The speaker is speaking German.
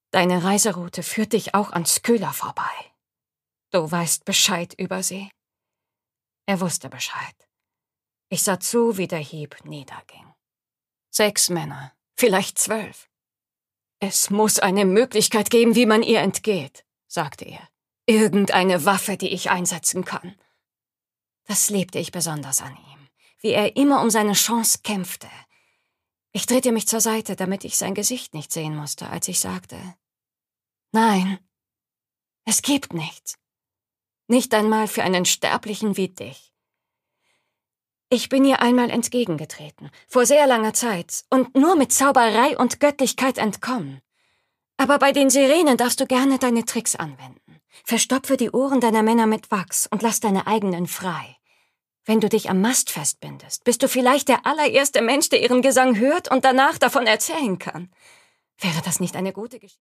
Deine Reiseroute führt dich auch an Skylla vorbei. Du weißt Bescheid über sie. Er wusste Bescheid. Ich sah zu, wie der Hieb niederging. 6 Männer, vielleicht 12. Es muss eine Möglichkeit geben, wie man ihr entgeht, sagte er. Irgendeine Waffe, die ich einsetzen kann. Das liebte ich besonders an ihm, wie er immer um seine Chance kämpfte. Ich drehte mich zur Seite, damit ich sein Gesicht nicht sehen musste, als ich sagte: Nein, es gibt nichts. Nicht einmal für einen Sterblichen wie dich. Ich bin ihr einmal entgegengetreten, vor sehr langer Zeit, und nur mit Zauberei und Göttlichkeit entkommen. Aber bei den Sirenen darfst du gerne deine Tricks anwenden. Verstopfe die Ohren deiner Männer mit Wachs und lass deine eigenen frei. Wenn du dich am Mast festbindest, bist du vielleicht der allererste Mensch, der ihren Gesang hört und danach davon erzählen kann. Wäre das nicht eine gute Geschichte?